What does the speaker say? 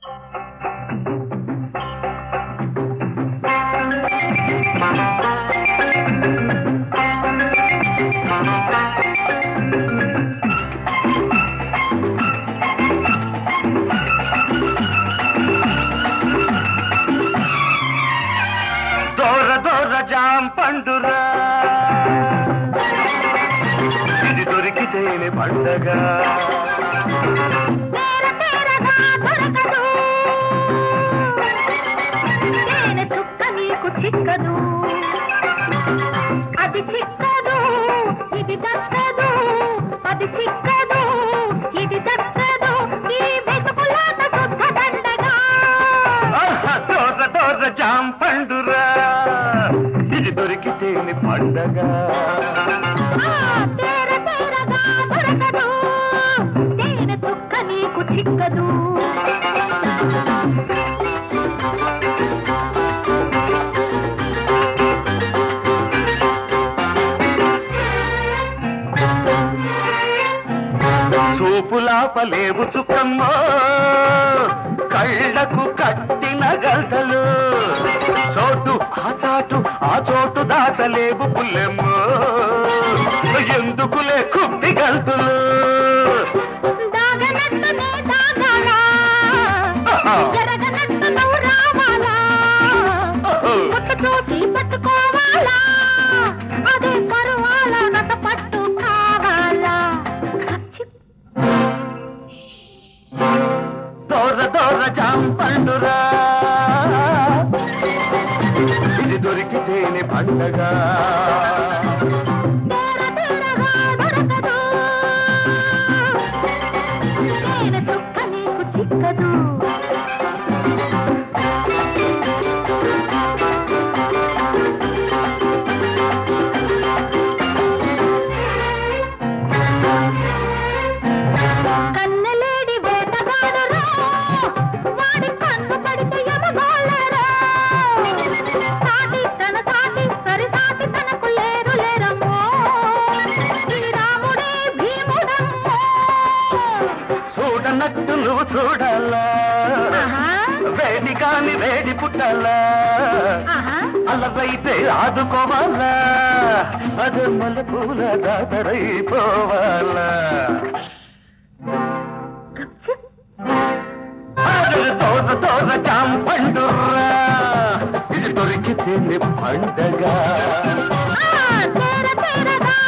దోర దోర jam పండురా ఇది దొరికితేనే పండగ చిక్కదు అది చిక్కదు ఇది దక్కదు అది చిక్కదు ఇది దక్కదు ఈ వెతుకులాట శుద్ధ దండగా దోర దోర జాం పండురా ఇది దొరికితేనే పండగ తేర తేరగా దొరకదు తేనె చుక్క నీకు చిక్కదు చూపులాపలేవు చుక్కమ్మో కళ్ళకు కట్టిన గంటలు చోటు ఆ చోటు దాచలేవు పుల్లెమ్మో ఎందుకులే కుప్పి గంతులు పట్టుకోవాలా అదే పరువాలా నట పట్టు కావాలా దోర దోర జాం పండురా ఇది దొరికితేనే పండగ చుక్క నీకు చిక్కదు కన్నలేడి వేటగాడురా వాడి కన్ను పడితే ఎమగోళరా సాటి తన సాటి సరి సాటి తనకు లేరు లేరమ్మో శ్రీరాముడే భీముడమ్మో చూడనట్టు నువ్వు చూడాలా వేడి కాని వేడి పుట్టాలా అలవైతే ఆదుకోవాలా అదే మల్లెపూల దాతరైపోవాలా దోర దోర జాం పండురా ఇది దొరికితేనే పండగ